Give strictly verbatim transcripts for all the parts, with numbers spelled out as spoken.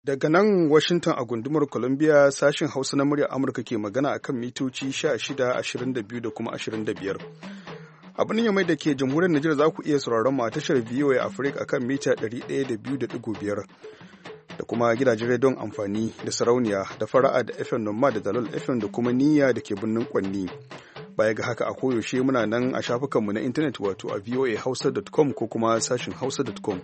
Daga nan Washington a gundumar Columbia sashen Hausa na muryar Amurka ke magana akan mitoci sha shida, ashirin da biyu da kuma ashirin da biyar. Abin Yamai da ke jamhuriyar Nijar za ku iya sauraron mu a tashar V O A Africa akan mita ɗari ɗaya da biyu da ɗigo biyar da kuma gidajen rediyon amfani da sarauniya da fara'a da F M Noma da Dalol F M da kuma Niyya da ke birnin Kwanni. Baya ga haka a koyaushe muna nan a shafukanmu na intanet wato a voa hausa dot com ko kuma sashin hausa dot com.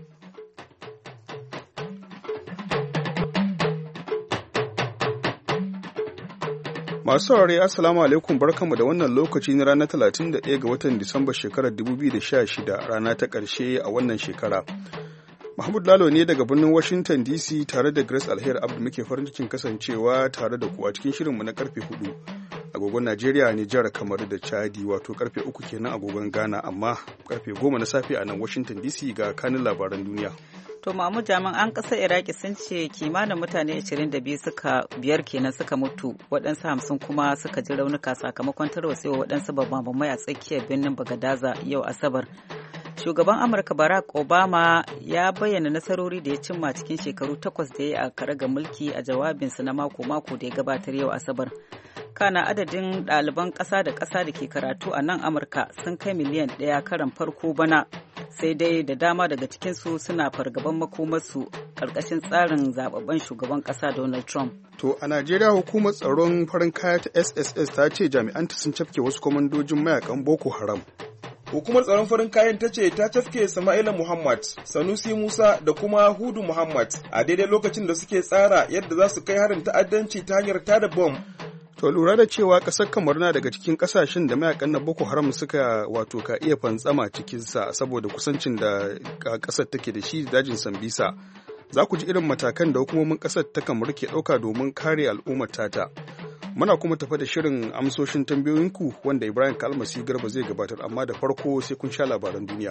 Masu saurare assalamu alaikum barkanmu da wannan lokaci na ranar talatin da ɗaya ga watan Disamba shekarar dubu biyu da sha shida, rana ta ƙarshe a wannan shekara. Mahmud Lalo ne daga birnin Washington D C tare da Grace Alheri Abdu muke farin cikin kasancewa tare da ku a cikin shirinmu na karfe hudu agogon Najeriya, Nijar, kamar da Chadi, wato karfe uku kenan agogon Ghana, amma karfe goma na safe a nan Washington D C ga kanin labaran duniya. To mamu jami'an ƙasar Iraki sun ce kimanin mutane ashirin da biyu suka biyar kenan suka mutu, waɗansu hamsin kuma suka ji raunuka sakamakon tarwatsewa waɗansu babban a tsakiyar birnin Bagadaza yau Asabar. Shugaban Amurka Barack Obama ya bayyana nasarori da ya cimma cikin shekaru takwas da ya yi a karagar mulki a jawabinsa na mako-mako da ya gabatar yau Asabar. Kana adadin ɗaliban ƙasa da ƙasa da ke karatu a nan Amurka sun kai miliyan ɗaya karan farko bana, sai dai da dama daga cikinsu suna fargaban makomarsu ƙarƙashin tsarin zababben shugaban ƙasa Donald Trump. To a Najeriya, hukumar tsaron farin kaya ta S S S ta ce jami'anta sun cafke wasu kwamandojin mayakan Boko Haram. Hukumar tsaron farin kayan ta ce ta cafke Sama'ila Muhammad, Sanusi Musa da kuma Hudu Muhammad a daidai lokacin da suke tsara yadda za su kai harin ta'addanci ta hanyar tada bom. To lura da cewa ƙasar Kamaru na daga cikin ƙasashen da mayakan na Boko Haram suka wato ka iya fantsama cikinsa saboda kusancin da ƙasar take da shi dajin Sambisa. Za ku ji irin matakan da hukumomin ƙasar ta Kamaru ke ɗauka domin kare al'ummar tata. Muna kuma tafa da shirin amsoshin tambayoyinku wanda Ibrahim Kalmasi Garba zai gabatar, amma da farko sai kun sha labaran duniya.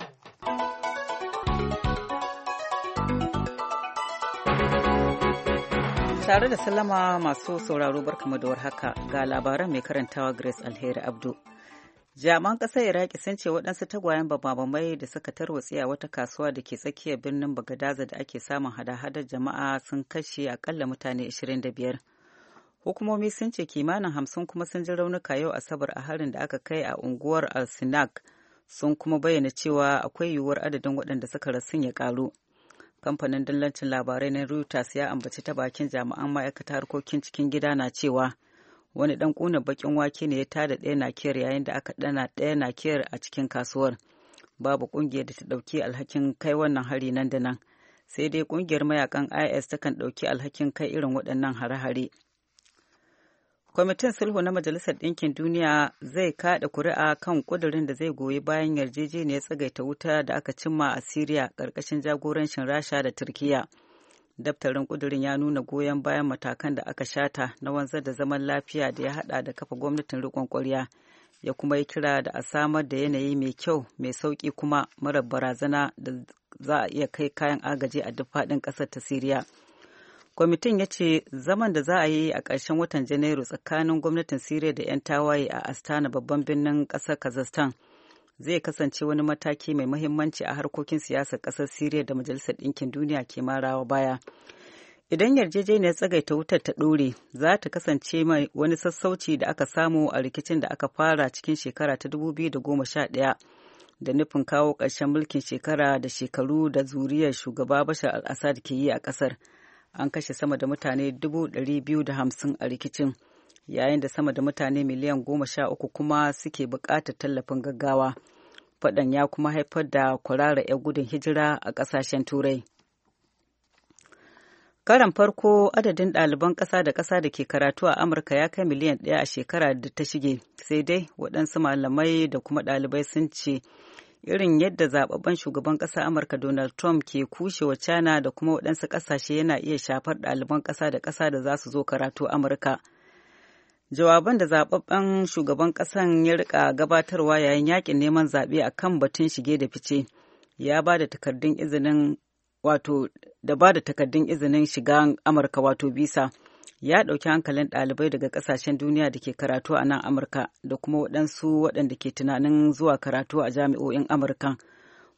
Tare da sallama masu sauraro barkamu da warhaka ga labaran mai karantawa Grace Alheri Abdu. Jami'an ƙasar Iraki sun ce waɗansu tagwayen babamai da suka tarwatse a wata kasuwa da ke tsakiyar birnin Bagadaza da ake samun hada-hadar jama'a sun kashe akalla mutane ashirin da biyar. Hukumomi sun ce kimanin hamsin kuma sun ji raunuka yau Asabar a harin da aka kai a unguwar Al-Sinak, sun kuma bayyana cewa akwai yiwuwar adadin waɗanda suka rasu ya ƙaru. Kamfanin dillancin labarai na Reuters ya ambaci ta bakin jami'an ma'aikatar harkokin cikin gida na cewa wani ɗan ƙunar baƙin wake ne ya tada ɗaya nakiyar yayin da aka ɗana ɗaya nakiyar a cikin kasuwar. Babu ƙungiyar da ta ɗauki alhakin kai wannan hari nan da nan, sai dai ƙungiyar mayakan I S takan ɗauki alhakin kai irin waɗannan hare-hare. Kwamitin Sulhu na Majalisar Ɗinkin Duniya zai kaɗa kuri'a kan ƙudurin da zai goyi bayan yarjejeniyar tsagaita wuta da aka cimma a Siriya ƙarƙashin jagorancin Rasha da Turkiyya. Daftarin ƙudurin ya nuna goyon bayan matakan da aka shata na wanzar da zaman lafiya da ya haɗa da kafa gwamnatin riƙon ƙwarya, ya kuma yi kira da a samar da yanayi mai kyau, mai sauƙi kuma marar barazana da za a iya kai kayan agaji a duk faɗin ƙasar ta Siriya. Kwamitin ya ce zaman da za a yi a ƙarshen watan Janairu tsakanin gwamnatin Siriya da 'yan tawaye a Astana, babban birnin ƙasar Kazakhstan, zai kasance wani mataki mai muhimmanci a harkokin siyasar ƙasar Siriya da Majalisar Ɗinkin Duniya ke marawa baya. Idan yarjejeniyar tsagaita wutar ta ɗore, za ta kasance mai wani sassauci da aka samu a rikicin da aka fara cikin shekara ta dubu biyu da goma sha ɗaya da nufin kawo ƙarshen mulkin shekara da shekaru da zuriyar shugaba Bashar al-Assad ke yi a ƙasar. An kashe sama da mutane dubu ɗari biyu da hamsin a rikicin, yayin da sama da mutane miliyan goma sha uku kuma suke buƙatar tallafin gaggawa. Faɗan ya kuma haifar da kwarara 'yan gudun hijira a ƙasashen Turai. Karan farko adadin ɗaliban ƙasa da ƙasa da ke karatu a Amurka ya kai miliyan ɗaya a shekara da ta shige, sai dai waɗansu malamai da kuma ɗalibai sun ce irin yadda zababben shugaban ƙasa Amurka Donald Trump ke kushewa China da kuma waɗansu ƙasashe yana iya shafar ɗaliban ƙasa da ƙasa da za su zo karatu Amurka. Jawaban da zababben shugaban ƙasan ya rika gabatarwa yayin yakin neman zaɓe a kan batun shige da fice ya ba da takardun izinin wato da ba da takardun izinin shiga Amurka wato visa ya ɗauki hankalin ɗalibai daga ƙasashen duniya da ke karatu a nan Amurka da kuma waɗansu waɗanda ke tunanin zuwa karatu a jami'o'in Amurka.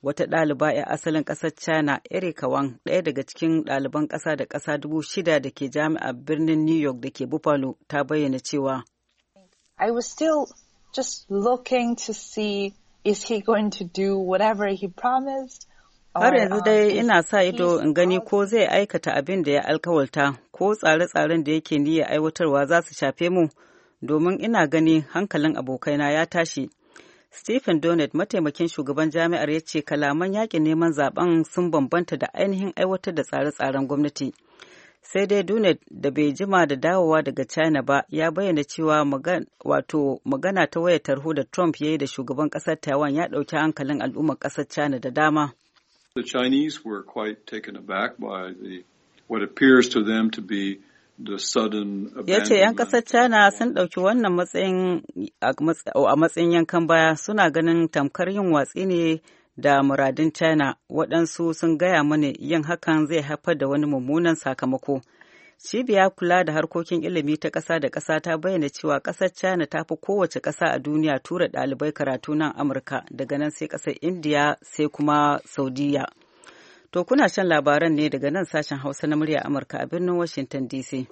Wata ɗaliba 'yan asalin ƙasar China, Erika Wang, ɗaya daga cikin ɗaliban ƙasa da ƙasa dubu shida da ke jami'ar birnin New York da ke Buffalo, ta bayyana cewa, I was still just looking to see is he going to do whatever he promised. Har yanzu dai ina sa ido in gani ko zai aikata abin da ya alkawalta, ko tsare-tsaren da yake niyyar aiwatarwa za su shafe mu, domin ina gani hankalin abokaina ya tashi. Stephen Donnet, mataimakin shugaban jami'ar, ya ce kalaman yakin neman zaben sun bambanta da ainihin aiwatar da tsare-tsaren gwamnati. Sai dai Donnet, da bai jima da dawowa daga China ba, ya bayyana cewa magana, wato magana ta wayar tarho da Trump ya yi da shugaban ƙasar Taiwan ya ɗauki hankalin al'ummar ƙasar China da dama. The Chinese were quite taken aback by the what appears to them to be the sudden abandonment. Ya ce 'yan ƙasar China sun ɗauki wannan matsayin a matsayin yankan baya, suna ganin tamkar yin watsi ne da muradin China. Waɗansu sun gaya mana yin hakan zai haifar da wani mummunan sakamako. Cibiya kula da harkokin ilimi ta ƙasa da ƙasa ta bayyana cewa ƙasar China ta fi kowace ƙasa a duniya tura ɗalibai karatu nan Amurka, daga nan sai ƙasar Indiya, sai kuma Saudiya. To kuna shan labaran ne daga nan sashen Hausa na murya Amurka a birnin Washington D C.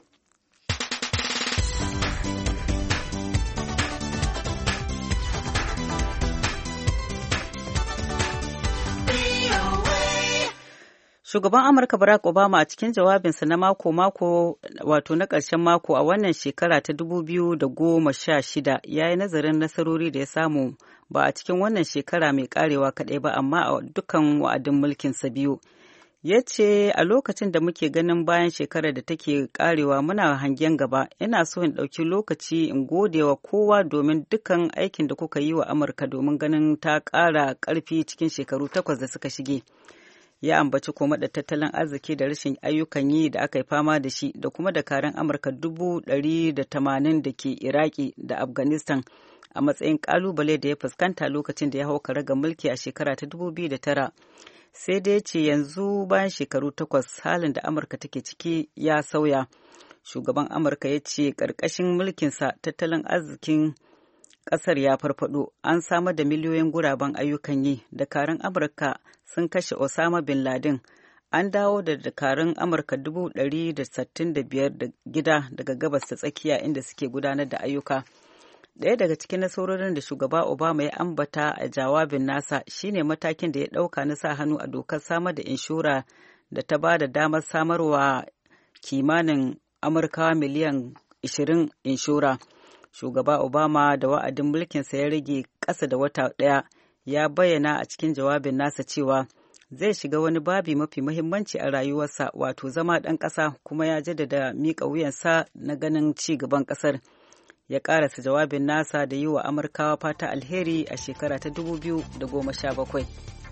Shugaban Amurka Barack Obama a cikin jawabinsa na mako-mako, wato na ƙarshen mako a wannan shekara ta dubu biyu da goma sha shida, ya yi nazarin nasarori da ya samu ba a cikin wannan shekara mai karewa kaɗai ba, amma a dukkan wa'adin mulkinsa biyu. Ya ce a lokacin da muke ganin bayan shekarar da take karewa muna hangen gaba, ina so in ɗauki lokaci in gode wa kowa domin dukkan aikin da kuka yi wa Amurka domin ganin ta ƙara ƙarfi cikin shekaru takwas da suka shige. Ya ambaci kuma da tattalin arziki da rashin ayyukan yi da aka yi fama da shi, da kuma dakarun Amurka dubu ɗari da tamanin da ke Iraki da Afghanistan a matsayin ƙalubale da ya fuskanta lokacin da ya hau karagar mulki a shekara ta dubu biyu da tara. Sai dai ce yanzu bayan shekaru takwas halin da Amurka take ciki ya sauya. Shugaban Amurka ya ce ƙarƙashin mulkinsa tattalin arzikin ƙasar ya farfado, an samar da miliyoyin guraben ayyukan yi, dakarun Amurka sun kashe Osama bin Laden, an dawo da dakarun Amurka dubu ɗari da sittin da biyar da gida daga gabas ta tsakiya inda suke gudanar da ayyuka. Ɗaya daga cikin nasarorin da shugaba Obama ya ambata a jawabin nasa shine matakin da ya ɗauka na sa hannu a dokar samar da inshora da ta ba da damar samarwa kimanin Amurkawa miliyan ashirin inshora. Shugaba Obama da wa'adin mulkinsa ya rage ƙasa da wata ɗaya ya bayyana a cikin jawabin nasa cewa zai shiga wani babi mafi muhimmanci a rayuwarsa, wato zama ɗan ƙasa, kuma ya jaddada miƙa wuyansa na ganin ci gaban ƙasar. Ya ƙarasa jawabin nasa da yi wa Amurkawa fata alheri a shekara ta dubu biyu da goma sha bakwai.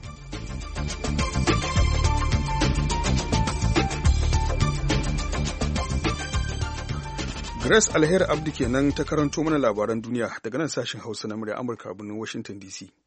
Grace Alheri Abdi kenan ta karanto mana labaran duniya daga nan sashen Hausa na murya Amurka a birnin Washington D C.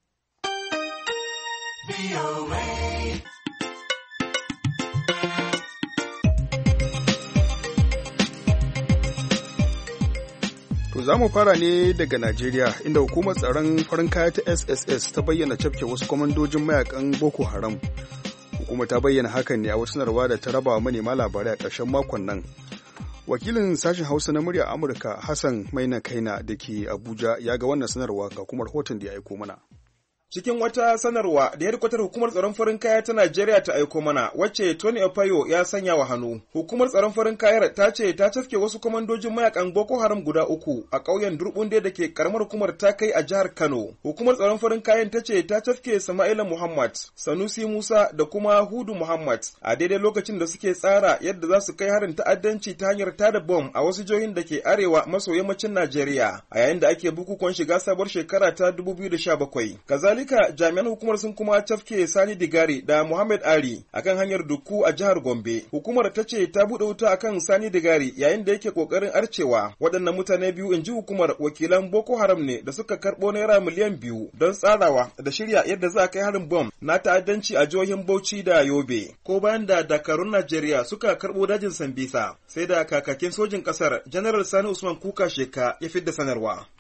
To za mu fara ne daga Najeriya, inda hukumar tsaron farin kaya ta S S S ta bayyana cafke wasu kwamandojin mayakan Boko Haram. Hukumar ta bayyana hakan ne a wasu sanarwa da ta raba manema labarai a ƙarshen makon nan. Wakilin sashen Hausa na murya Amurka Hassan Maina Kaina da ke Abuja ya ga wannan sanarwa ga kuma rahoton da ya aiko mana. Cikin wata sanarwa da hedkwatar hukumar tsaron farin kaya ta Najeriya ta aiko mana, wacce Tony Opayo ya sanya wa hannu. Hukumar tsaron farin kayar ta ce ta cafke wasu kwamandojin mayakan Boko Haram guda uku a ƙauyen Durbunde da ke karamar hukumar ta kai a jihar Kano. Hukumar tsaron farin kayan ta ce ta cafke Sama'ila Muhammad, Sanusi Musa da kuma Hudu Muhammad a daidai lokacin da suke tsara yadda za su kai harin ta'addanci ta hanyar tada bom a wasu jihohin da ke arewa maso yammacin Najeriya a yayin da ake bukukuwan shiga sabuwar shekara ta dubu biyu da sha bakwai. Kazalika jami'an hukumar sun kuma cafke Sani Digari da Muhammad Ali akan hanyar Dukku a jihar Gombe. Hukumar ta ce ta buɗe wuta akan Sani Digari yayin da yake kokarin arcewa. Waɗannan mutane biyu, in ji hukumar, wakilan Boko Haram ne da suka karɓo naira miliyan biyu don tsarawa da shirya yadda za a kai harin bom na ta'addanci a jihohin Bauchi da Yobe. Ko bayan da dakarun Najeriya suka karɓo dajin Sambisa, sai da kakakin sojin ƙasar General Sani Usman Kuka Sheka ya fidda sanarwa. Mun ji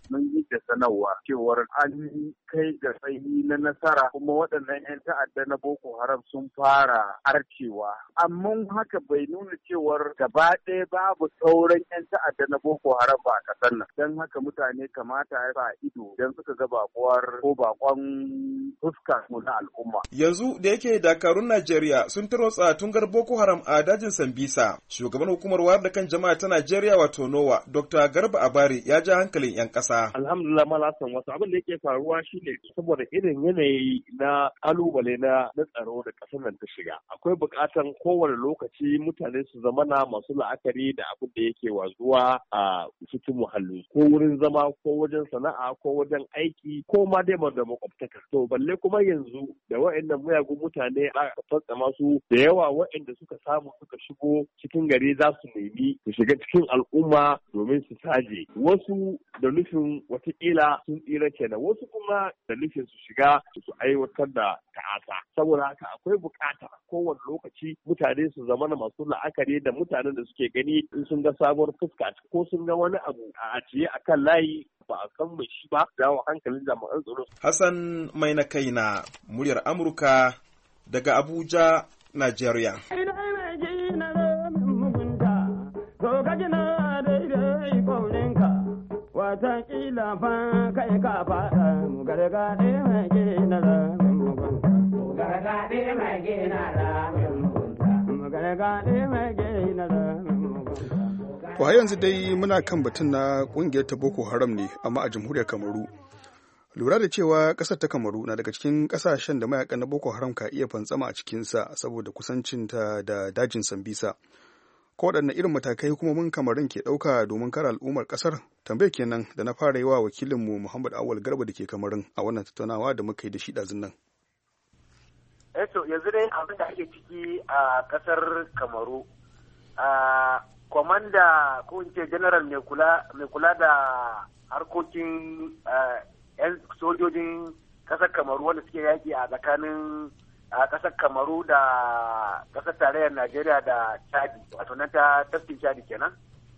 da sanarwa cewar an kai ga tsayi na nasara kuma waɗannan 'yan ta'adda na Boko Haram sun fara arcewa. Amma haka bai nuna cewar gaba ɗaya babu sauran 'yan ta'adda na Boko Haram ba a ƙasar nan. Don haka mutane kamata ya sa ido don suka ga bakuwar ko bakon fuska na al'umma. Yanzu da yake dakarun Najeriya sun tarwatsa tungar Boko Haram a dajin Sambisa, shugaban hukumar wayar da kan jama'a ta Najeriya wato NOWA, Doctor Garba Abari ya ja hankalin 'yan ƙasa. Alhamdulillah malasan wasu abin da yake faruwa shine saboda irin yanayi na kalubale na na tsaro da ƙasar nan ta shiga. Akwai buƙatan kowane lokaci mutane su zamana masu la'akari da abin da yake wazuwa a cikin muhalli, ko wurin zama ko wajen sana'a ko wajen aiki ko ma dai da makwabtaka. To balle kuma yanzu da wa'annan muyagun mutane aka fassama su da yawa wa'anda suka samu suka shigo cikin gari za su nemi su shiga cikin al'umma domin su saje. Wasu da nufin watakila sun tsira kenan, wasu kuma da nufin su shiga su aiwatar da ta'asa. Saboda haka akwai bukata kowane lokaci mutane su zamana masu la'akari da mutanen da suke gani in sun ga sabuwar fuska ko sun ga wani abu a ajiye akan layi ba a san mai shi ba, dawo hankalin jami'an tsaro. Hassan mai na kaina, muryar Amurka daga Abuja, Najeriya. Wataƙila fa kai ka faɗa mu gargaɗe mai gina ramin mugunta. Mu gargaɗe mai gina ramin mugunta. Mu gargaɗe mai gina ramin mugunta. To har yanzu dai muna kan batun na ƙungiyar ta Boko Haram ne, amma a jamhuriyar Kamaru. Lura da cewa ƙasar ta Kamaru na daga cikin ƙasashen da mayakan na Boko Haram ka iya fantsama a cikinsa saboda kusancinta da dajin Sambisa. Ko waɗanne irin matakai hukumomin Kamarun ke ɗauka domin kare al'ummar ƙasar? Tambayar kenan da na fara yi wa wakilinmu Muhammad Awal Garba da ke Kamarun a wannan tattaunawa da muka yi da shi ɗazun nan. Eto yanzu dai abin da ake ciki a ƙasar Kamaru, a kwamanda ko in ce general mai kula da harkokin 'yan sojojin ƙasar Kamaru wanda suke yaƙi a tsakanin a ƙasar Kamaru da ƙasar tarayyar Najeriya da Chadi, wato nan ta tafkin Chadi kenan.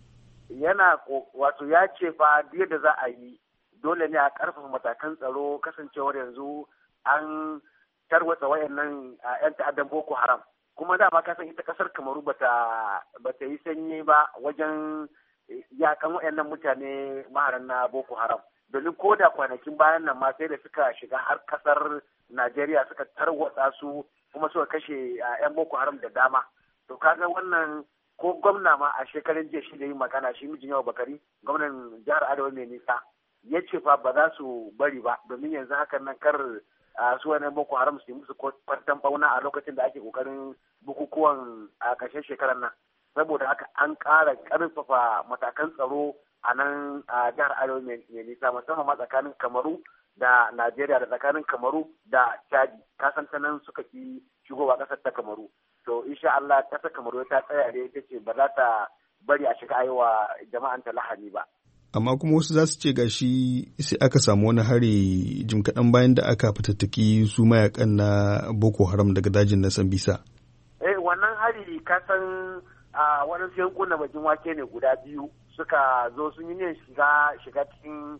Yana wato ya ce fa yadda za a yi dole ne a ƙarfafa matakan tsaro kasancewar yanzu an tarwatsa wayannan 'yan ta'addan Boko Haram. Kuma dama ka san ita ƙasar Kamaru bata bata yi sanyi ba wajen yakan wayannan mutane maharan na Boko Haram. Domin ko da kwanakin bayan nan ma sai da suka shiga har ƙasar Najeriya suka tarwatsa su kuma suka kashe 'yan Boko Haram da dama. To kaga wannan ko gwamna ma a shekarun jiya shi da yi magana shi mijin yawa Bakari, gwamnan jihar Arewa mai nisa, ya ce fa ba za su bari ba domin yanzu hakan nan kar su wani Boko Haram su yi musu kwantan bauna a lokacin da ake kokarin bukukuwan a ƙarshen shekarar nan. Saboda haka an ƙara ƙarfafa matakan tsaro a nan a jihar Arewa mai nisa musamman ma tsakanin Kamaru da Najeriya da tsakanin Kamaru da Chadi, kasan ta nan suka fi shigowa ƙasar ta Kamaru. To insha Allah ƙasar Kamaru ta tsaya da ita ce ba za ta bari a shiga aiwa jama'an ta lahani ba. Amma kuma wasu za su ce gashi sai aka samu wani hari jim kaɗan bayan da aka fitattaki su mayakan na Boko Haram daga dajin na Sambisa. Eh wannan hari kasan a waɗansu yankuna bakin wake ne guda biyu suka zo sun yi ne shiga shiga cikin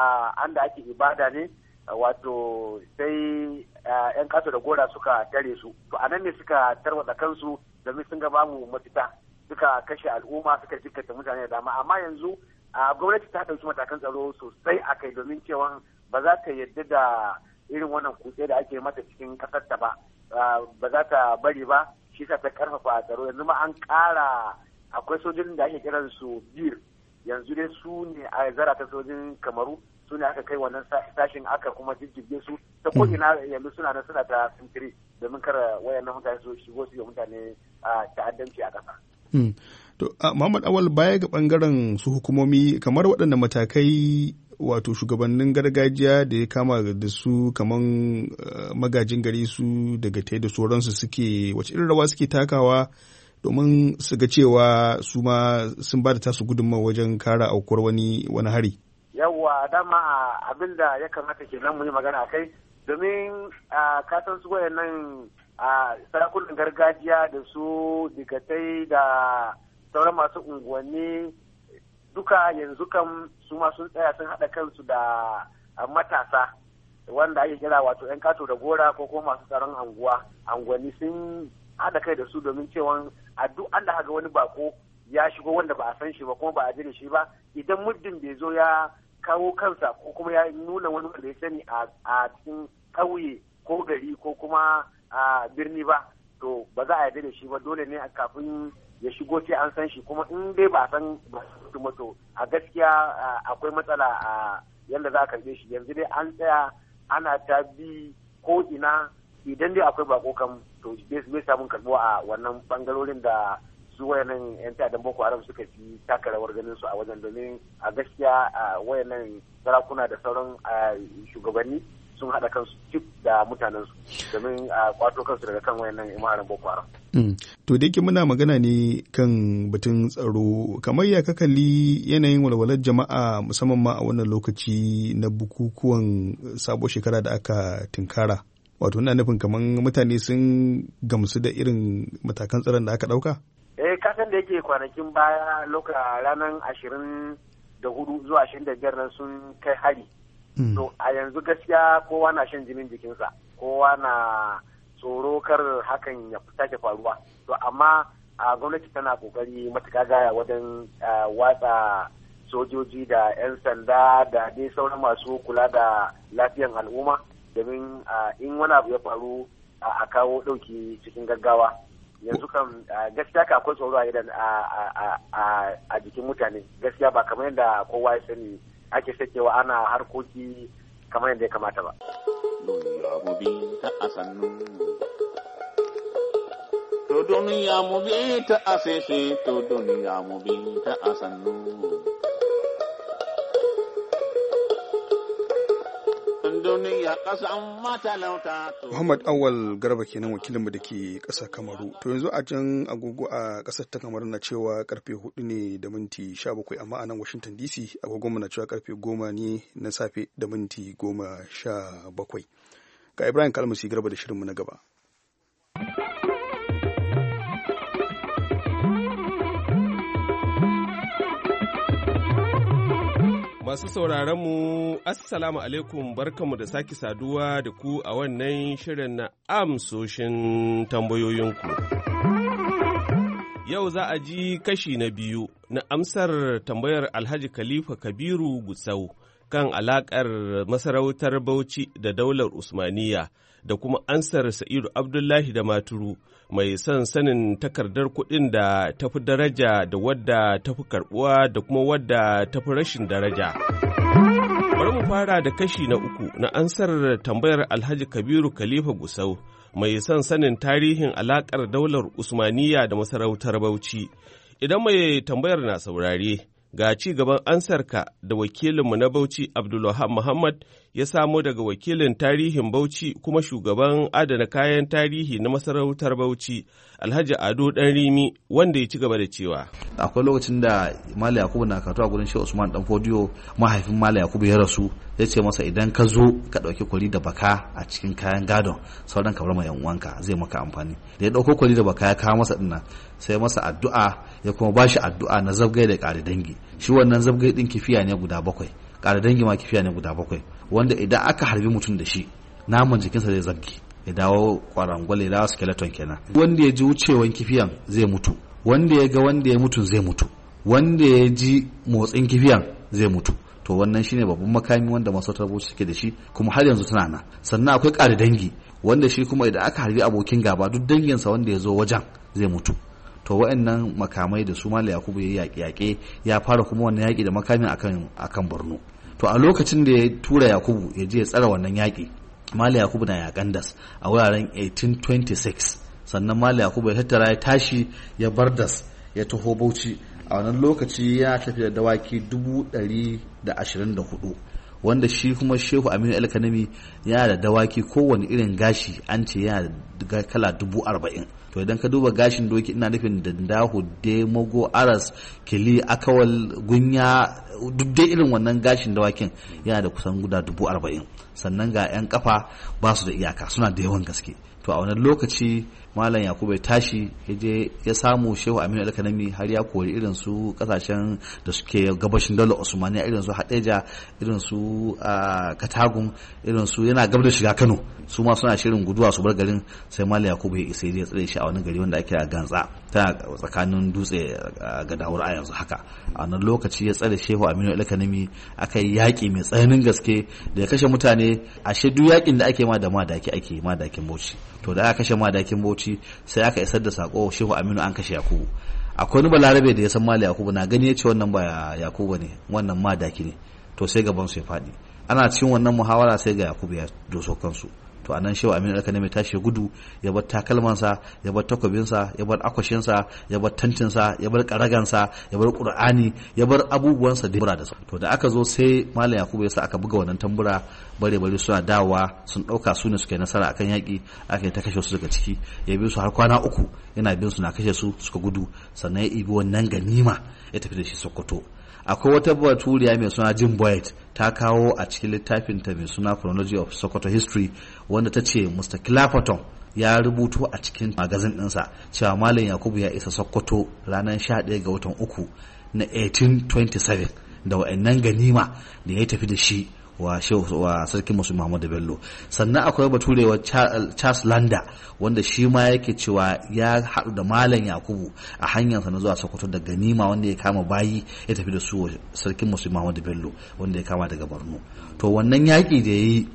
an da ake ibada ne, wato sai yan kaso da gora suka tare su. To anan ne suka tarwata kansu domin sun ga babu mafita, suka kashe al'umma, suka jikkata mutane da dama. Amma yanzu gwamnati ta ɗauki matakan tsaro sosai a kai domin cewa ba za ta yarda da irin wannan kutse da ake mata cikin ƙasar ta ba, ba za ta bari ba, shi sa ta karfafa tsaro. Yanzu ma an ƙara, akwai sojojin da ake kiran su bir, yanzu dai su ne a zara ta sojin Kamaru, su ne aka kai wannan sashin aka kuma jijjige su ta ko'ina yanzu suna nan suna ta sintiri domin kar wayannan mutane su shigo su yi mutane ta'addanci a ƙasa. To, Muhammad Awal, baya ga ɓangaren su hukumomi kamar waɗanne matakai wato shugabannin gargajiya da ya kama da su kaman magajin gari su daga tai da sauransu suke wace irin rawa suke takawa domin su ga cewa su ma sun ba da tasu gudunmawa wajen kare aukuwar wani wani hari. Yawwa dama abin da ya kamata ke nan mu yi magana a kai domin kasan su wayannan sarakunan gargajiya da su digatai da sauran masu unguwanni duka yanzu kam su ma sun tsaya sun haɗa kansu da matasa wanda ake kira wato 'yan kato da gora ko kuma masu tsaron anguwa anguwanni sun haɗa kai da su domin cewa a duk an da haga wani bako ya shigo wanda ba a san shi ba kuma ba a ji da shi ba, idan muddin bai zo ya kawo kansa ko kuma ya nuna wani wanda ya sani a cikin ƙauye ko gari ko kuma a birni ba, to ba za a yarda da shi ba. Dole ne kafin ya shigo sai an san shi, kuma in dai ba san ba to a gaskiya akwai matsala a yadda za a karbe shi. Yanzu dai an tsaya ana ta bi ko ina, idan dai akwai bako kam to bai samun karbo a wannan bangarorin da su wayannan yan ta'addan Boko Haram suka fi taka rawar ganin su a wajen, domin a gaskiya wayannan sarakuna da sauran shugabanni sun haɗa kansu cik da mutanensu domin a kwato kansu daga kan wayannan imaran Boko Haram. To da yake muna magana ne kan batun tsaro, kamar ya ka kalli yanayin walwalar jama'a musamman ma a wannan lokaci na bukukuwan sabuwar shekara da aka tinkara. Wato ina nufin kamar mutane sun gamsu da irin matakan tsaron da aka ɗauka? Eh, kasan da yake kwanakin baya loka ranar ashirin da hudu zuwa ashirin da biyar nan sun kai hari. To a yanzu gaskiya kowa na shan jinin jikinsa, kowa na tsoro kar hakan ya sake faruwa. To amma a gwamnati tana kokari matuƙa gaya wajen watsa sojoji da 'yan sanda da dai sauran masu kula da lafiyan al'umma domin in wani abu ya faru a kawo ɗauki cikin gaggawa. Yanzu kan gaskiya ka akwai tsoro a idan a jikin mutane, gaskiya ba kamar yadda kowa ya sani ake sakewa ana harkoki kamar yadda ya kamata ba. Duniya mu bi ta a sannu. To duniya mu bi ta a fefe, to duniya mu bi ta a sannu. Duniya ƙasan matalauta. Muhammad Awal Garba kenan wakilinmu da ke ƙasar Kamaru. To yanzu a can agogo a ƙasar ta Kamaru na cewa karfe hudu ne da minti sha bakwai, amma a nan Washington D C agogonmu na cewa karfe goma ne na safe da minti goma sha bakwai. Ga Ibrahim Kalmasi Garba da shirinmu na gaba. Masu sauraronmu, Assalamu alaikum, barkanmu da sake saduwa da ku a wannan shirin na amsoshin tambayoyinku. Yau za a ji kashi na biyu na amsar tambayar Alhaji Khalifa Kabiru Gusau kan alaƙar masarautar Bauchi da daular Usmaniya da kuma ansar Sa'idu Abdullahi da Maturu mai son sanin takardar kuɗin da tafi daraja da wadda tafi karɓuwa da kuma wadda tafi rashin daraja. Bari mu fara da kashi na uku na ansar tambayar Alhaji Kabiru Khalifa Gusau mai son sanin tarihin alaƙar daular Usmaniya da masarautar Bauchi. Idan mai tambayar na saurare, ga ci gaban ansarka da wakilinmu na Bauchi Abdulwahab Muhammad ya samo daga wakilin tarihin Bauchi kuma shugaban adana kayan tarihi na masarautar Bauchi Alhaji Ado Danrimi, wanda ya ci gaba da cewa akwai lokacin da Malam Yakubu na karatu a gurin Shehu Usman Dan Fodiyo, mahaifin Malam Yakubu ya rasu, ya ce masa idan ka zo ka ɗauki kwali da baka a cikin kayan gadon sauran ka bar ma yan uwanka zai maka amfani. Da ya ɗauko kwali da baka ya kawo masa dinnan, sai masa addu'a ya kuma bashi addu'a na zabgai da ƙari dangi. Shi wannan zabgai din kifiya ne guda bakwai, ƙari dangi ma kifiya ne guda bakwai, wanda idan aka harbi mutum da shi naman jikinsa zai zabge ya dawo kwarangwale, ya dawo skeleton kenan. Wanda ya ji wucewan kifiyan zai mutu, wanda ya ga wanda ya mutu zai mutu, wanda ya ji motsin kifiyan zai mutu. To wannan shine babban makami wanda masarautar Bauchi suke da shi, kuma har yanzu tana nan. Sannan akwai ƙari dangi, wanda shi kuma idan aka harbi abokin gaba duk danginsa wanda ya zo wajen zai mutu. To waɗannan makamai da su Malam Yakubu ya yaƙi yaƙe ya fara kuma wannan yaƙi da makamin akan akan Borno. To a lokacin da ya tura Yakubu ya je ya tsara wannan yaƙi, Malam Yakubu na yaƙan Das a wuraren eighteen twenty-six. Sannan Malam Yakubu ya tattara ya tashi ya bar Das ya taho Bauchi. A wannan lokaci ya tafi da dawaki dubu ɗari da ashirin da hudu, wanda shi kuma Shehu Aminu Alkanami yana da dawaki kowane irin gashi an ce yana da kala dubu arba'in. To idan ka duba gashin doki ina nufin dandahu, demago, aras, kili, akawal, gunya, duk dai irin wannan gashin dawakin yana da kusan guda dubu arba'in. Sannan ga 'yan kafa ba su da iyaka, suna da yawan gaske. To a wannan lokaci Malam Yakubu ya tashi ya je ya samu Shehu Aminu Alkanami har ya kori irin su kasashen da suke gabashin daular Usmaniya, irin su Hadeja, irin su Katagum, irin su yana gab da shiga Kano, su ma suna shirin guduwa su bar garin. Sai Malam Yakubu ya isa ya tsare shi a wani gari wanda ake a Gantsa, tana tsakanin dutse ga Dawur a yanzu haka. A wannan lokaci ya tsare Shehu Aminu Alkanami, aka yi yaƙi mai tsananin gaske da ya kashe mutane. Ashe duk yaƙin da ake ma da madaki ake madakin Bauchi. To da aka kashe madakin Bauchi sai aka isar da sako Shehu Aminu an kashe Yakubu. Akwai wani balarabe da ya san Malam Yakubu na gani ya ce wannan ba Yakubu ne, wannan madaki ne. To sai gaban su ya faɗi. Ana cikin wannan muhawara sai ga Yakubu ya doso kansu. To anan Shehu Aminu Alkanami tashi gudu, ya bar takalmansa, ya bar takobinsa, ya bar akwashinsa, ya bar tantinsa, ya bar karagansa, ya bar Qur'ani, ya bar abubuwansa da bura da su. To da aka zo sai Malam Yakubu ya sa aka buga wannan tambura, bare bare suna dawowa, sun dauka su ne suka yi nasara akan yaki, aka yi ta kashe su daga ciki. Ya bi su har kwana uku yana bin su na kashe su, suka gudu. Sannan ya ibi wannan ganima ya tafi da shi Sokoto. Akwai wata baturiya mai suna Jim Boyd ta kawo a cikin littafinta mai suna Chronology of Sokoto History, wanda ta ce Mister Clapperton ya rubuto a cikin magazin ɗinsa cewa Malam Yakubu ya isa Sokoto ranar sha ɗaya ga watan uku na eighteen twenty-seven da wa'annan ganima da ya tafi da shi wa wa sarkin musulmi Muhammadu Bello. Sannan akwai baturewa Charles Landa wanda shi ma yake cewa ya haɗu da Malam Yakubu a hanyarsa na zuwa Sokoto da ganima wanda ya kama bayi ya tafi da su wa sarkin musulmi Muhammadu Bello wanda ya kama daga Borno. To wannan yaƙi da ya yi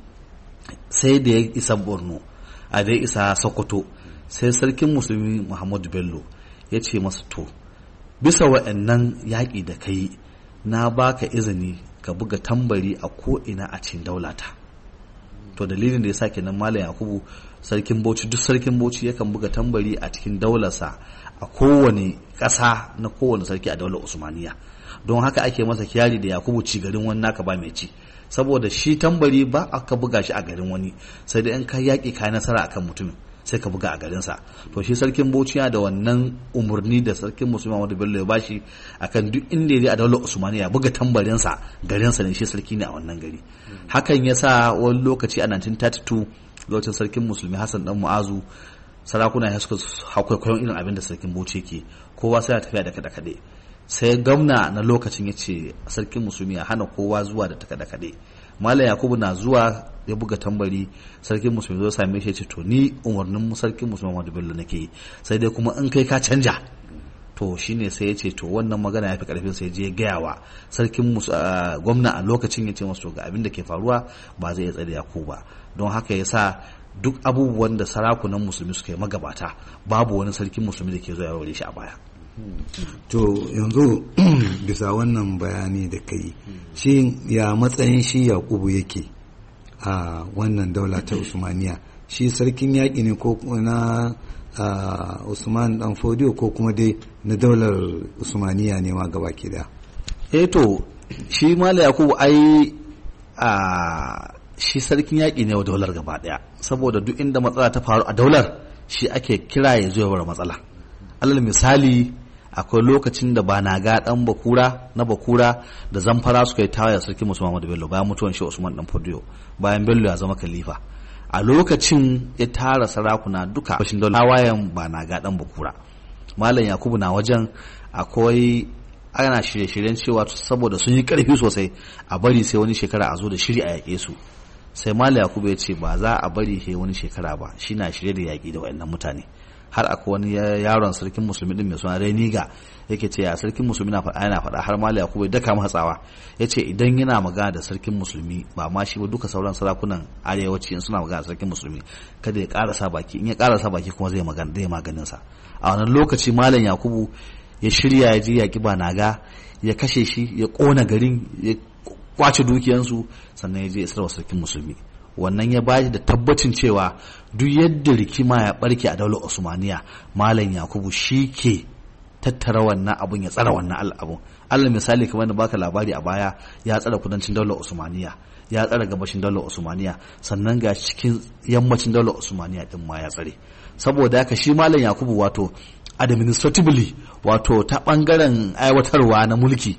sai da ya isa Borno, a da ya isa Sokoto, sai sarkin musulmi Muhammadu Bello ya ce masa, to bisa wa'annan yaƙi da ka yi na baka izini ka buga tambari a ko'ina a cikin daulata. To dalilin da ya sa kenan Malam Yakubu sarkin Bauchi, duk sarkin Bauchi yakan buga tambari a cikin daularsa a kowane ƙasa na kowane sarki a daular Usmaniya. Don haka ake masa kirari da Yakubu ci garin wani naka ba mai ci, saboda shi tambari ba aka buga shi a garin wani, sai da in ka yaƙi ka nasara akan mutumin sai ka buga a garinsa. To shi sarkin Bauchi yana da wannan umarni da sarkin musulmi Muhammadu Bello ya bashi akan duk inda ya je a daular Usmaniya buga tambarinsa garinsa ne, shi sarki ne a wannan gari. Hakan ya sa wani lokaci a nineteen thirty-two lokacin sarkin musulmi Hassan dan Mu'azu, sarakuna ya suka hakwaikwayon irin abin da sarkin Bauchi ke, kowa sai ya tafiya da kaɗe-kaɗe. Sai gwamna na lokacin ya ce sarkin musulmi ya hana kowa zuwa da kaɗe-kaɗe. Malam Yakubu na zuwa ya buga tambari, sarkin musulmi zo same shi ya ce, to ni umarnin sarkin musulmi Muhammadu Bello nake yi, sai dai kuma in kai ka canja. To shine sai ya ce to wannan magana ya fi karfin sai je gaya wa sarkin gwamna a lokacin, ya ce masu to ga abin da ke faruwa ba zai iya tsare Yakubu ba. Don haka ya sa duk abubuwan da sarakunan musulmi suka yi magabata babu wani sarkin musulmi da ke zo ya rore shi a baya. To yanzu bisa wannan bayani da kai, shi ya matsayin shi Yakubu yake a wannan daula ta Usmaniya? Shi sarkin yaƙi ne ko na Usman dan Fodiyo ko kuma dai na daular Usmaniya ne ma gaba ki da? Eh to shi Malam Yakubu ai a shi sarkin yaƙi ne wa daular gaba daya, saboda duk inda matsala ta faru a daular shi ake kira ya zo ya bar matsala. Alal misali, akwai lokacin da ba na ga dan bakura na bakura da zamfara suka yi tawaya sarki Musulman Muhammadu Bello bayan mutuwan shi Usman dan Fodiyo, bayan Bello ya zama khalifa. A lokacin ya tara sarakuna duka bashin dole tawayan ba na ga dan bakura. Malam Yakubu na wajen, akwai ana shirye-shiryen cewa saboda sun yi karfi sosai a bari sai wani shekara a zo da shiri a yaƙe su. Sai Malam Yakubu ya ce ba za a bari sai wani shekara ba, shi na shirye da yaƙi da wayannan mutane. Har akwai wani yaron sarkin musulmi din mai suna Reniga yake ce ya sarkin musulmi na faɗa yana faɗa, har Malam Yakubu ya daka masa tsawa, yace idan yana magana da sarkin musulmi ba ma shi ba duka sauran sarakunan arewaci in suna magana da sarkin musulmi kada ya ƙarasa baki, in ya ƙarasa baki kuma zai magana zai maganin sa. A wannan lokaci Malam Yakubu ya shirya ya je yaƙi Banaga, ya kashe shi, ya ƙona garin, ya kwace dukiyansu, sannan ya je isarwa sarkin musulmi. Wannan ya bayar da tabbacin cewa duk yadda rikima ya barke a daular Usmaniya, Malam Yakubu shi ke tattara wannan abun, ya tsara wannan al'abun. Allah misali kamar da baka labari a baya, ya tsara kudancin daular Usmaniya, ya tsara gabashin daular Usmaniya, sannan ga cikin yammacin daular Usmaniya din ma ya tsare. Saboda haka shi Malam Yakubu wato administratively, wato ta bangaren aiwatarwa na mulki,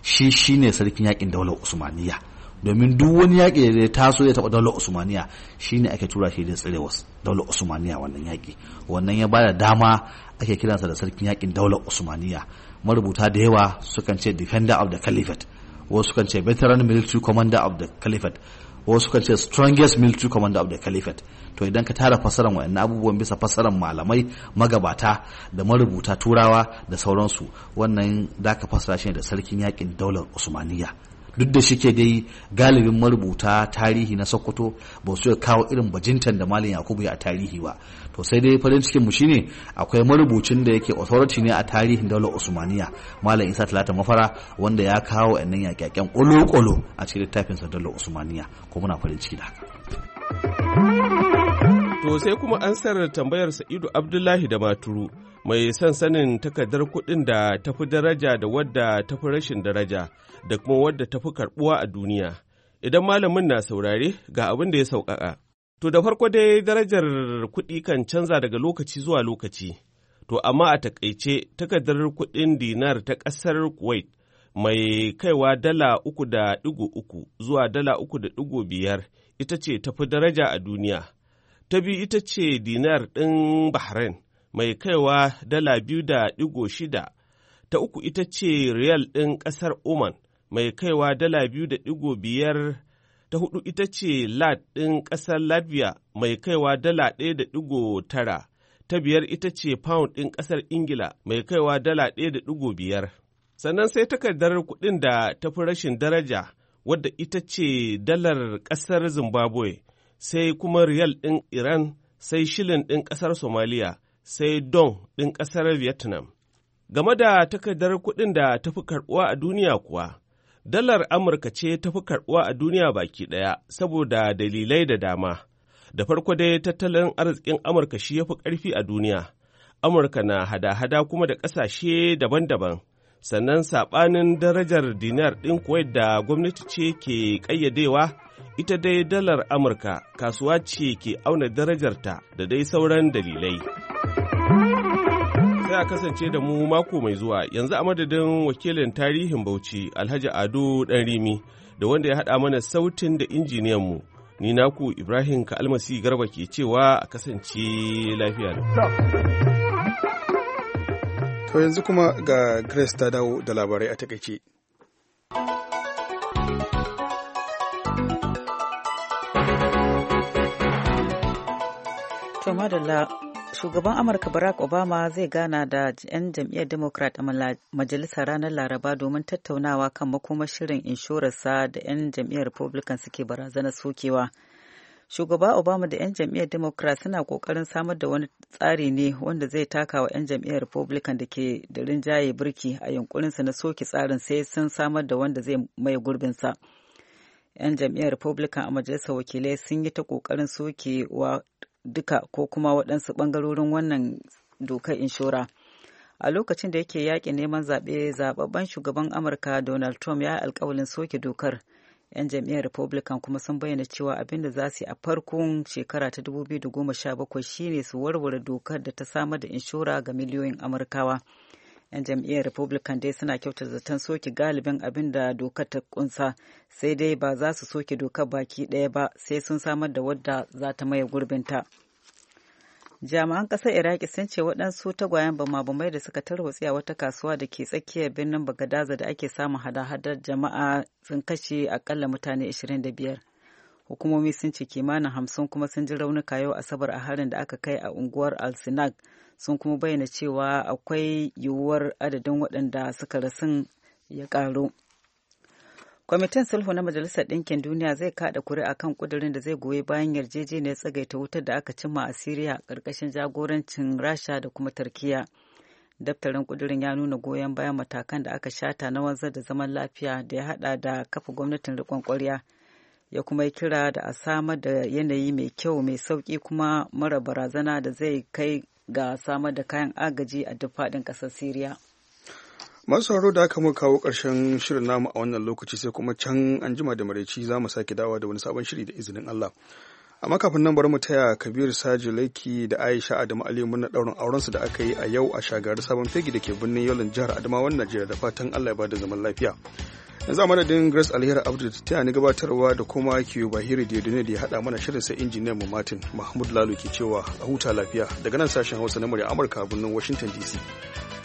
shi shine sarkin yakin daular Usmaniya, domin duk wani yaƙi da ya taso ya taɓa daular Usmaniya shine ake tura shi da tsirewa daular Usmaniya wannan yaƙi. Wannan ya bada dama ake kiransa da sarkin yaƙin daular Usmaniya. Marubuta da yawa sukan ce defender of the caliphate, wasu sukan ce veteran military commander of the caliphate, wasu sukan ce strongest military commander of the caliphate. To idan ka tara fasaran waɗannan abubuwan bisa fasaran malamai magabata da marubuta turawa da sauransu, wannan da ka fasara shi da sarkin yaƙin daular Usmaniya. Duk da shike dai galibin marubuta tarihi na Sokoto ba su kawo irin bajintan da Malam Yakubu ya a tarihi ba, to sai dai farin cikin mu shine akwai marubucin da yake authority ne a tarihin daular Usmaniya, Malam Isa Talata Mafara, wanda ya kawo annan yaƙyaƙen ƙolo-ƙolo a cikin littafin sa daular Usmaniya, ko muna farin ciki da haka. To sai kuma ansar tambayar Sa'idu Abdullahi da Maturu, mai son sanin takardar kuɗin da tafi daraja da wadda tafi rashin daraja da kuma wadda tafi karɓuwa a duniya. Idan malamin na saurare ga abin da ya sauƙaƙa. To da farko dai darajar kuɗi kan canza daga lokaci zuwa lokaci. To amma a taƙaice takardar kuɗin dinar ta ƙasar Kuwait mai kaiwa dala uku da ɗigo uku zuwa dala uku da ɗigo biyar ita ce tafi daraja a duniya. Ta biyu ita ce dinar ɗin Bahrain mai kaiwa dala biyu da ɗigo shida. Ta uku ita ce riyal ɗin ƙasar Oman mai kaiwa dala biyu da ɗigo biyar. Ta hudu ita ce lat ɗin ƙasar Latvia mai kaiwa dala ɗaya da ɗigo tara. Ta biyar ita ce pound ɗin ƙasar Ingila mai kaiwa dala ɗaya da ɗigo biyar. Sannan sai takardar kuɗin da ta fi rashin daraja wadda ita ce dalar ƙasar Zimbabwe, sai kuma riyal ɗin Iran, sai shilin ɗin ƙasar Somaliya, sai dong ɗin ƙasar Vietnam. Game da takardar kuɗin da ta fi karɓuwa a duniya kuwa, dalar Amurka ce ta fi karɓuwa a duniya baki ɗaya saboda dalilai da dama. Da farko dai tattalin arzikin Amurka shi ya fi ƙarfi a duniya. Amurka na hada-hada kuma da ƙasashe daban-daban. Sannan saɓanin darajar dinar ɗin Kuwait da gwamnati ce ke ƙayyadewa, ita dai dalar Amurka kasuwa ce ke auna darajarta da dai sauran dalilai. Sai a kasance da mu mako mai zuwa, yanzu a madadin wakilin tarihin Bauchi Alhaji Ado Ɗanrimi da wanda ya haɗa mana sautin da injiniyanmu. Ni naku Ibrahim Ka'almasi Garba ke cewa a kasance lafiya. To yanzu kuma ga Grace ta dawo da labarai a takaice. To madalla, shugaban Amurka Barack Obama zai gana da 'yan jam'iyyar Democrat a majalisa ranar Laraba domin tattaunawa kan makomar shirin inshorarsa da 'yan jam'iyyar Republican suke barazanar sokewa. Shugaba Obama da 'yan jam'iyyar Democrat suna kokarin samar da wani tsari ne wanda zai taka wa 'yan jam'iyyar Republican da ke da rinjaye birki a yunkurinsa na soke tsarin sai sun samar da wanda zai maye gurbinsa. 'Yan jam'iyyar Republican a majalisar wakilai sun yi ta kokarin soke wa duka ko kuma waɗansu ɓangarorin wannan dokar inshora. A lokacin da yake yaƙin neman zaɓe, zaɓaɓɓen shugaban Amurka Donald Trump ya yi alƙawalin soke dokar. 'Yan jam'iyyar Republican kuma sun bayyana cewa abin da za su yi a farkon shekara ta dubu biyu da goma sha bakwai shine su warware dokar da ta samar da inshora ga miliyoyin Amurkawa. 'Yan jam'iyyar Republican dai suna kyautar zaton soke galibin abin da dokar ta kunsa, sai dai ba za su soke dokar baki ɗaya ba sai sun samar da wadda za ta maye gurbinta. Jami'an ƙasar Iraki sun ce waɗansu tagwayen bama-bamai da suka tarwatse a wata kasuwa da ke tsakiyar birnin Bagadaza da ake samun hada-hadar jama'a sun kashe akalla mutane ashirin da biyar. Hukumomi sun ce kimanin hamsin kuma sun ji raunuka yau Asabar a harin da aka kai a unguwar Al-Sinag, sun kuma bayyana cewa akwai yiwuwar adadin waɗanda suka rasun ya ƙaru. Kwamitin sulhu na Majalisar Ɗinkin Duniya zai kaɗa kuri'a kan ƙudurin da zai goyi bayan yarjejeniyar tsagaita wutar da aka cimma a Siriya ƙarƙashin jagorancin Rasha da kuma Turkiyya. Daftarin ƙudurin ya nuna goyon bayan matakan da aka shata na wanzar da zaman lafiya da ya haɗa da kafa gwamnatin riƙon ƙwarya. Ya kuma yi kira da a samar da yanayi mai kyau, mai sauƙi kuma mara barazana da zai kai ga samar da kayan agaji a duk faɗin ƙasar Siriya. Masu sauraro da aka muka kawo ƙarshen shirin namu a wannan lokaci, sai kuma can an jima da maraici za mu sake dawa da wani sabon shiri da izinin Allah. amma kafin nan bari mu taya Kabir Saji Laki da Aisha Adamu Ali murnar ɗaurin aurensu da aka yi a yau a Shagari Sabon Fegi da ke birnin Yolan jihar Adamawan Najeriya da fatan Allah ya bada zaman lafiya. Yanzu a madadin Grace Alheri Abdul ta taya ni gabatarwa da kuma Kiyo Bahiri Diodone da ya haɗa mana shirin sai injiniyan mu Martin Mahmud Lalo ke cewa a huta lafiya daga nan sashen Hausa na murya Amurka a birnin Washington D C.